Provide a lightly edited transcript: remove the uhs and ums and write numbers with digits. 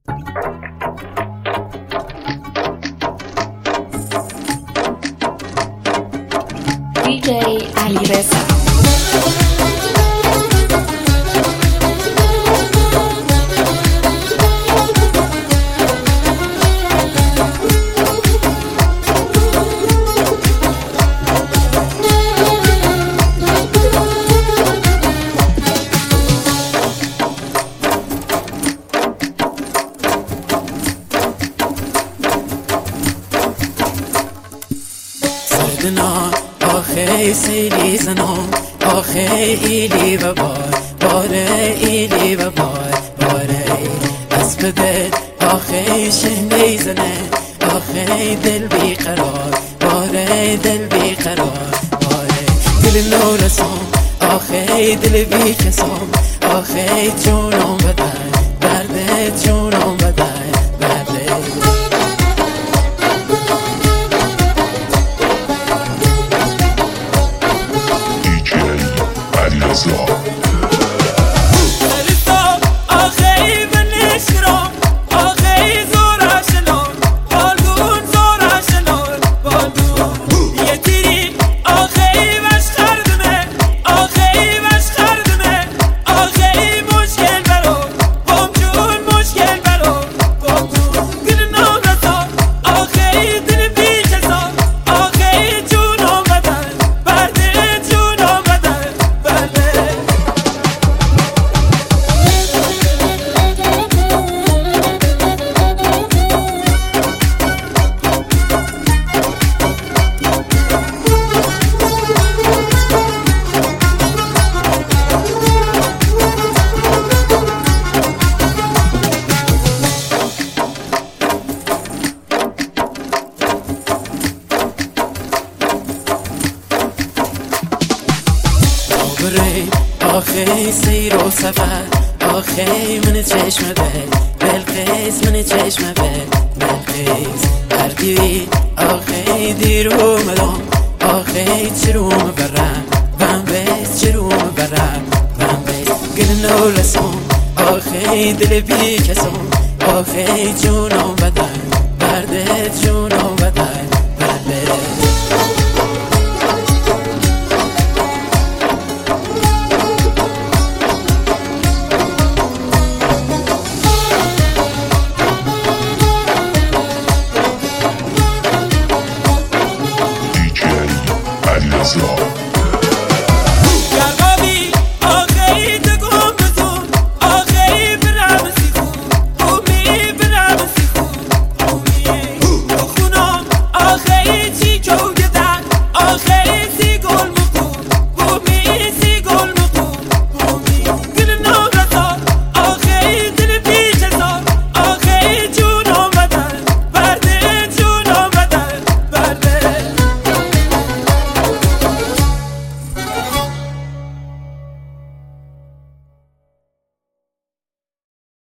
DJ علیرضا. آخه سیلی زنم آخه ایلی و باره ایلی و باره اسب دل آخه شهنی زنه آخه دل بی قرار باره دل بی قرار باره دل نورسم آخه دل بی کسم آخه جونم بدن درد جونم بدن درد آخه سیر و سفر آخه من چشم بلقیس من چشم بلقیس هردی آخه دیر اومدم آخه چروم برم بم بیس چروم برم بم بیس گل نولسم آخه دل بی کسم آخه جونم بدن درد جونم بدن